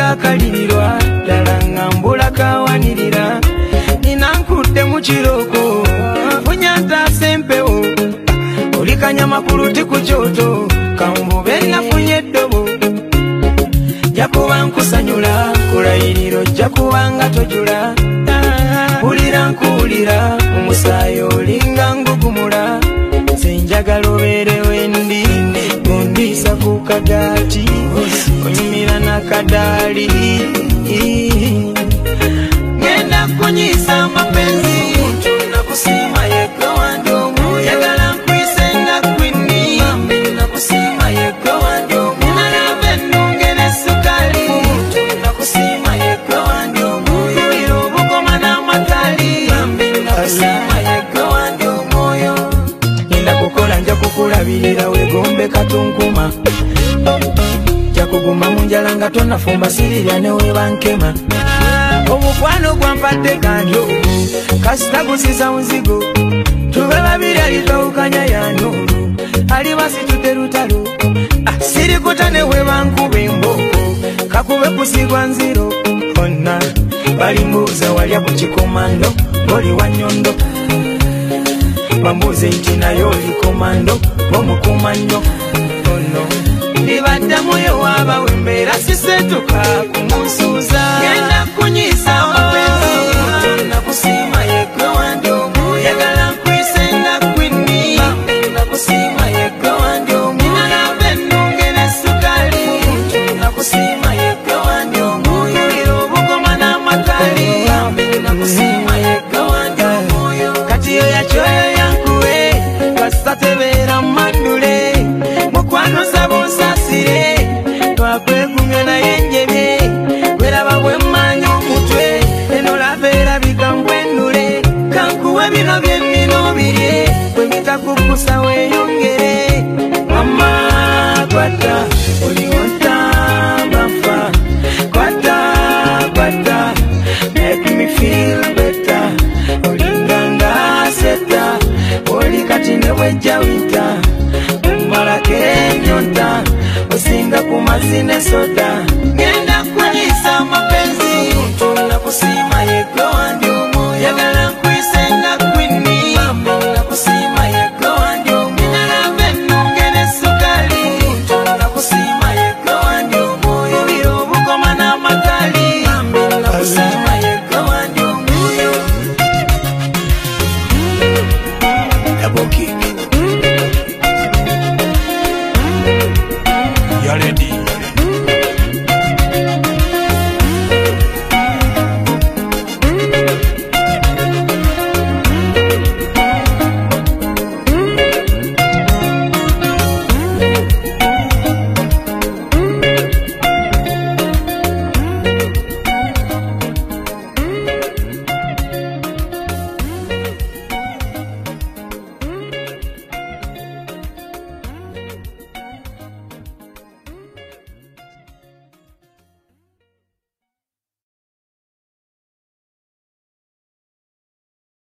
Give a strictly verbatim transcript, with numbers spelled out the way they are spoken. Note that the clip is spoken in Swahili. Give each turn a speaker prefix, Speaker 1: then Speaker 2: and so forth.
Speaker 1: agakalirirwa ddala nga mbula kawanirira nina nkudde mu kiroko funya ntaasa empewo olikanya makulu ti ku kyoto kamubube nafunye eddobo jakuba nkusanyula kulayiriro jakubanga tojula ulira nkuwulira omusaayi olinga ngugumula senjagala obeere wendi gondiisa ku kagaati onyumira n'akadaali ngenda kunyiisa amapenzi nakusiima yegwe wange omwoyo yagala nkwise nga kwini nakusiima yegwe wange omwoyo nalaba ennunge n'essukaali nakusiima yegwe wange omwoyo ira obukoma n'amatali nakusiima yegwe wange omwoyo ngenda kukola nja kukulabirira wegombe katunkuma jakuguma munjala nga tonafumba sirirya newebankema omukwano gwampadde kanjo kasita gusiza muzigo tube babiri alitawukanya yanulu alibasitute lutalo sirikuta newebankuba emboko kakube kusigwa nziro onna balimbuuza walya ku kikomando ng'oli wa nyondo bambuuze nti naye oli komando ng'omukuma nnyo ono ndibaddamuyo waabawe mbeera sisetuka